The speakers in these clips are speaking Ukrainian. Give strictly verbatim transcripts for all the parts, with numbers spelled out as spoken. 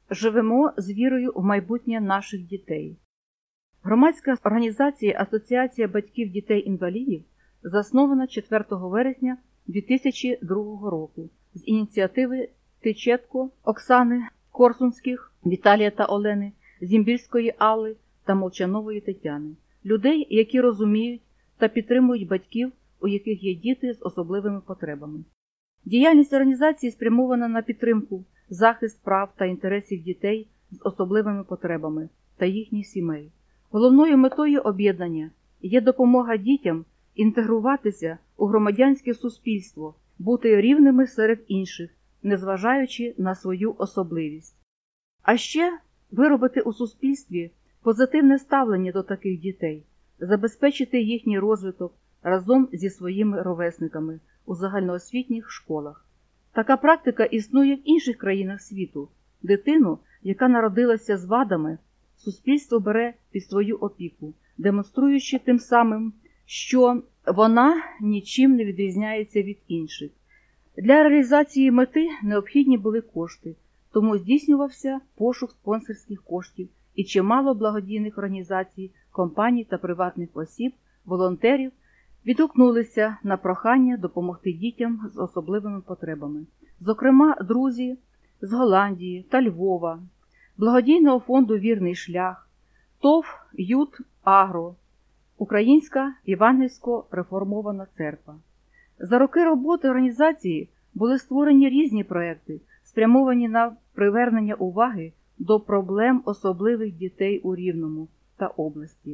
живемо з вірою в майбутнє наших дітей. Громадська організація Асоціація батьків дітей-інвалідів заснована четвертого вересня дві тисячі другого року з ініціативи Тичетко Оксани, Корсунських Віталія та Олени, Зімбільської Алли та Молчанової Тетяни. Людей, які розуміють та підтримують батьків, у яких є діти з особливими потребами. Діяльність організації спрямована на підтримку, захист прав та інтересів дітей з особливими потребами та їхніх сімей. Головною метою об'єднання є допомога дітям інтегруватися у громадянське суспільство, бути рівними серед інших, незважаючи на свою особливість. А ще виробити у суспільстві позитивне ставлення до таких дітей, забезпечити їхній розвиток разом зі своїми ровесниками у загальноосвітніх школах. Така практика існує в інших країнах світу. Дитину, яка народилася з вадами, суспільство бере під свою опіку, демонструючи тим самим, що вона нічим не відрізняється від інших. Для реалізації мети необхідні були кошти, тому здійснювався пошук спонсорських коштів і чимало благодійних організацій, компаній та приватних осіб, волонтерів відгукнулися на прохання допомогти дітям з особливими потребами. Зокрема, друзі з Голландії та Львова, благодійного фонду «Вірний шлях», ТОВ «Ют Агро», Українська Євангельсько-реформована церква. За роки роботи організації були створені різні проекти, спрямовані на привернення уваги до проблем особливих дітей у Рівному та області.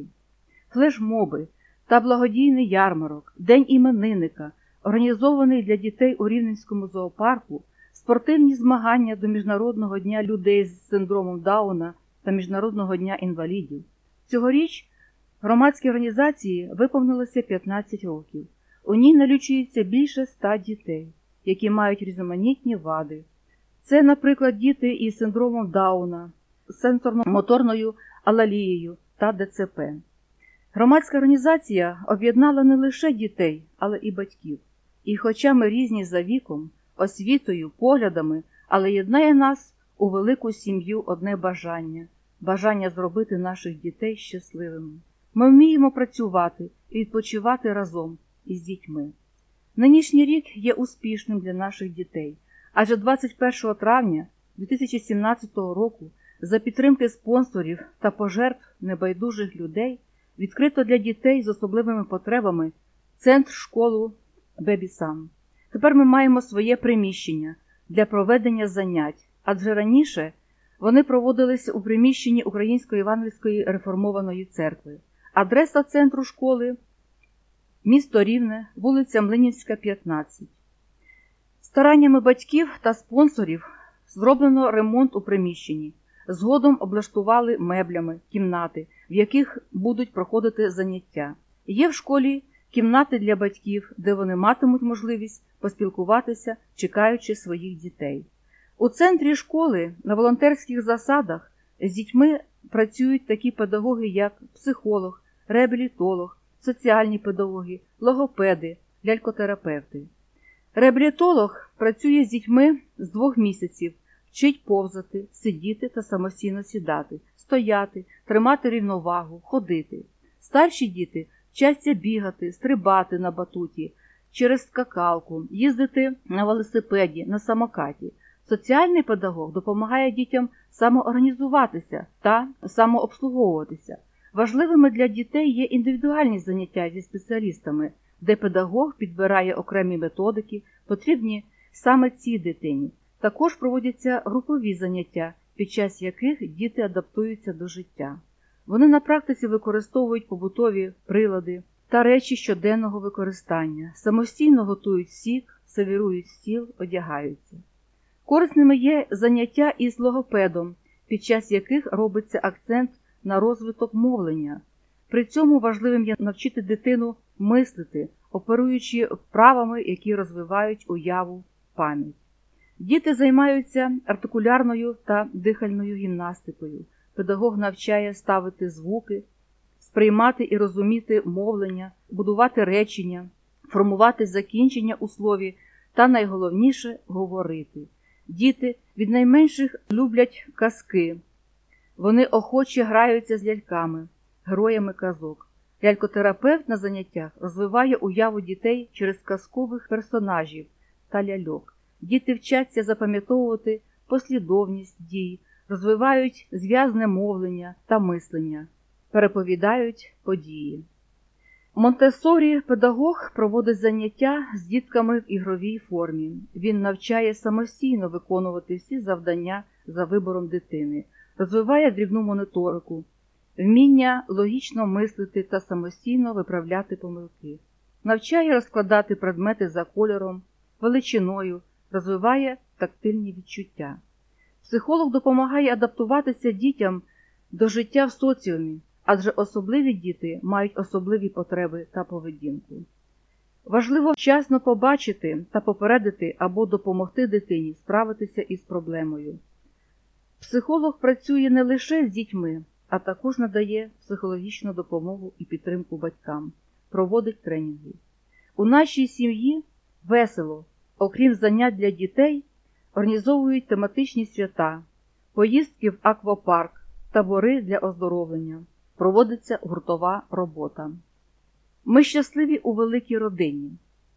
Флешмоби та благодійний ярмарок, День іменинника, організований для дітей у Рівненському зоопарку, спортивні змагання до Міжнародного дня людей з синдромом Дауна та Міжнародного дня інвалідів. Цьогоріч громадській організації виповнилося п'ятнадцять років. У ній налічується більше ста дітей, які мають різноманітні вади. Це, наприклад, діти із синдромом Дауна, сенсорно-моторною алалією та ДЦП. Громадська організація об'єднала не лише дітей, але і батьків. І хоча ми різні за віком, освітою, поглядами, але єднає нас у велику сім'ю одне бажання – бажання зробити наших дітей щасливими. Ми вміємо працювати і відпочивати разом із дітьми. Нинішній рік є успішним для наших дітей, адже двадцять першого травня дві тисячі сімнадцятого року за підтримки спонсорів та пожертв небайдужих людей відкрито для дітей з особливими потребами центр-школу «Бебі-Сан». Тепер ми маємо своє приміщення для проведення занять, адже раніше вони проводилися у приміщенні Української Євангельської реформованої церкви. Адреса центру школи – місто Рівне, вулиця Млинівська, п'ятнадцять. Стараннями батьків та спонсорів зроблено ремонт у приміщенні. Згодом облаштували меблями кімнати, в яких будуть проходити заняття. Є в школі кімнати для батьків, де вони матимуть можливість поспілкуватися, чекаючи своїх дітей. У центрі школи на волонтерських засадах з дітьми працюють такі педагоги, як психолог, реабілітолог, соціальні педагоги, логопеди, лялькотерапевти. Реабілітолог працює з дітьми з двох місяців, вчить повзати, сидіти та самостійно сідати, стояти, тримати рівновагу, ходити. Старші діти вчаться бігати, стрибати на батуті, через скакалку, їздити на велосипеді, на самокаті. Соціальний педагог допомагає дітям самоорганізуватися та самообслуговуватися. Важливими для дітей є індивідуальні заняття зі спеціалістами, де педагог підбирає окремі методики, потрібні саме цій дитині. Також проводяться групові заняття, під час яких діти адаптуються до життя. Вони на практиці використовують побутові прилади та речі щоденного використання, самостійно готують сік, сервірують стіл, одягаються. Корисними є заняття із логопедом, під час яких робиться акцент на розвиток мовлення. При цьому важливим є навчити дитину мислити, оперуючи вправами, які розвивають уяву, пам'ять. Діти займаються артикулярною та дихальною гімнастикою. Педагог навчає ставити звуки, сприймати і розуміти мовлення, будувати речення, формувати закінчення у слові та, найголовніше, говорити. Діти від найменших люблять казки. Вони охоче граються з ляльками, героями казок. Лялькотерапевт на заняттях розвиває уяву дітей через казкових персонажів та ляльок. Діти вчаться запам'ятовувати послідовність дій, розвивають зв'язне мовлення та мислення, переповідають події. Монтессорі-педагог проводить заняття з дітками в ігровій формі. Він навчає самостійно виконувати всі завдання за вибором дитини, розвиває дрібну моторику, вміння логічно мислити та самостійно виправляти помилки, навчає розкладати предмети за кольором, величиною, розвиває тактильні відчуття. Психолог допомагає адаптуватися дітям до життя в соціумі, адже особливі діти мають особливі потреби та поведінку. Важливо вчасно побачити та попередити або допомогти дитині справитися із проблемою. Психолог працює не лише з дітьми, а також надає психологічну допомогу і підтримку батькам, проводить тренінги. У нашій сім'ї весело, окрім занять для дітей, організовують тематичні свята, поїздки в аквапарк, табори для оздоровлення. Проводиться гуртова робота. Ми щасливі у великій родині.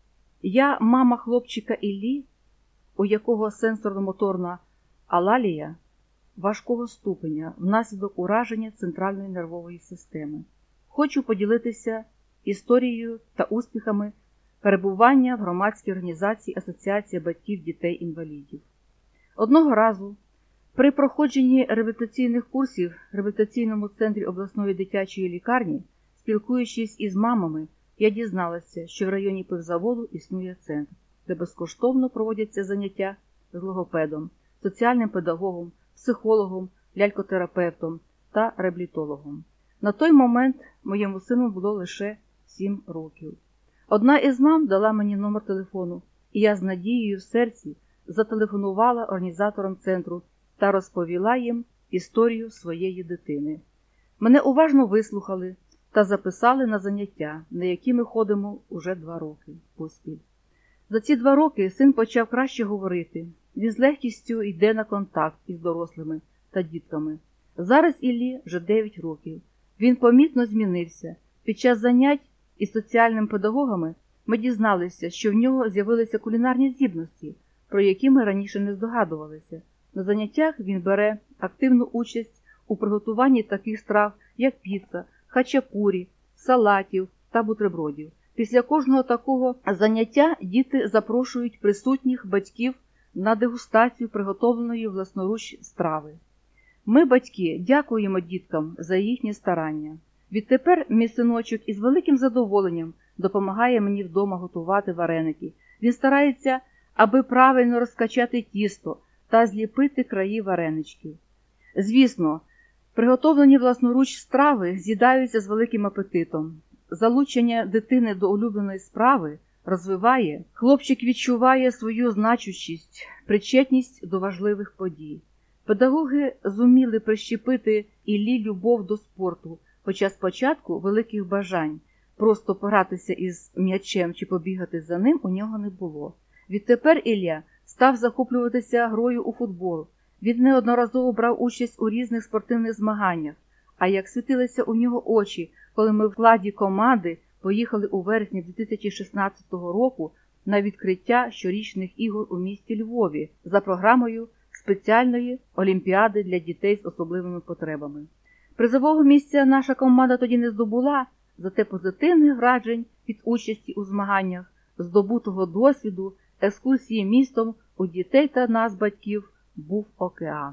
Я мама хлопчика Іллі, у якого сенсорно-моторна алалія важкого ступеня внаслідок ураження центральної нервової системи. Хочу поділитися історією та успіхами перебування в громадській організації Асоціація батьків дітей-інвалідів. Одного разу при проходженні реабілітаційних курсів в реабілітаційному центрі обласної дитячої лікарні, спілкуючись із мамами, я дізналася, що в районі пивзаводу існує центр, де безкоштовно проводяться заняття з логопедом, соціальним педагогом, психологом, лялькотерапевтом та реабілітологом. На той момент моєму сину було лише сім років. Одна із мам дала мені номер телефону, і я з надією в серці зателефонувала організаторам центру та розповіла їм історію своєї дитини. Мене уважно вислухали та записали на заняття, на які ми ходимо уже два роки поспіль. За ці два роки син почав краще говорити. Він з легкістю йде на контакт із дорослими та дітками. Зараз Іллі вже дев'ять років. Він помітно змінився. Під час занять із соціальними педагогами ми дізналися, що в нього з'явилися кулінарні здібності, про які ми раніше не здогадувалися. На заняттях він бере активну участь у приготуванні таких страв, як піца, хачапурі, салатів та бутербродів. Після кожного такого заняття діти запрошують присутніх батьків на дегустацію приготовленої власноруч страви. Ми, батьки, дякуємо діткам за їхнє старання. Відтепер мій синочок із великим задоволенням допомагає мені вдома готувати вареники. Він старається, аби правильно розкачати тісто та зліпити краї вареничків. Звісно, приготовлені власноруч страви з'їдаються з великим апетитом. Залучення дитини до улюбленої справи розвиває, хлопчик відчуває свою значущість, причетність до важливих подій. Педагоги зуміли прищепити Іллі любов до спорту, хоча спочатку великих бажань просто погратися із м'ячем чи побігати за ним у нього не було. Відтепер Ілля став захоплюватися грою у футбол. Він неодноразово брав участь у різних спортивних змаганнях. А як світилися у нього очі, коли ми в складі команди поїхали у вересні дві тисячі шістнадцятого року на відкриття щорічних ігор у місті Львові за програмою спеціальної олімпіади для дітей з особливими потребами. Призового місця наша команда тоді не здобула, зате позитивних вражень від участі у змаганнях, здобутого досвіду, екскурсії містом у дітей та нас, батьків, був океан.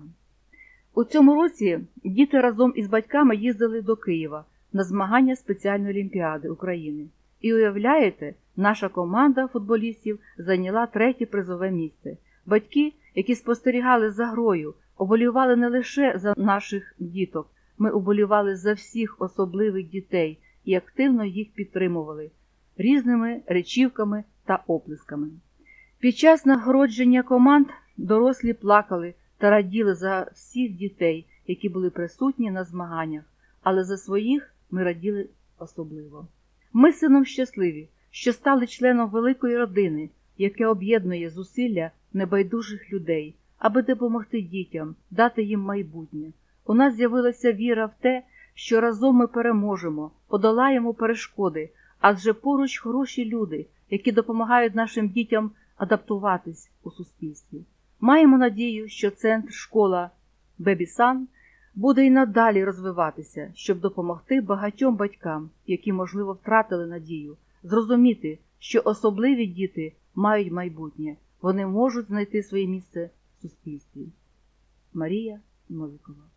У цьому році діти разом із батьками їздили до Києва на змагання спеціальної олімпіади України. І уявляєте, наша команда футболістів зайняла третє призове місце. Батьки, які спостерігали за грою, оболівали не лише за наших діток, ми оболівали за всіх особливих дітей і активно їх підтримували різними речівками та оплесками. Під час нагородження команд дорослі плакали та раділи за всіх дітей, які були присутні на змаганнях, але за своїх ми раділи особливо. Ми з сином щасливі, що стали членом великої родини, яке об'єднує зусилля небайдужих людей, аби допомогти дітям, дати їм майбутнє. У нас з'явилася віра в те, що разом ми переможемо, подолаємо перешкоди, адже поруч хороші люди, які допомагають нашим дітям адаптуватись у суспільстві. Маємо надію, що центр школа Бебі-Сан буде й надалі розвиватися, щоб допомогти багатьом батькам, які, можливо, втратили надію, зрозуміти, що особливі діти мають майбутнє, вони можуть знайти своє місце в суспільстві. Марія Новікова.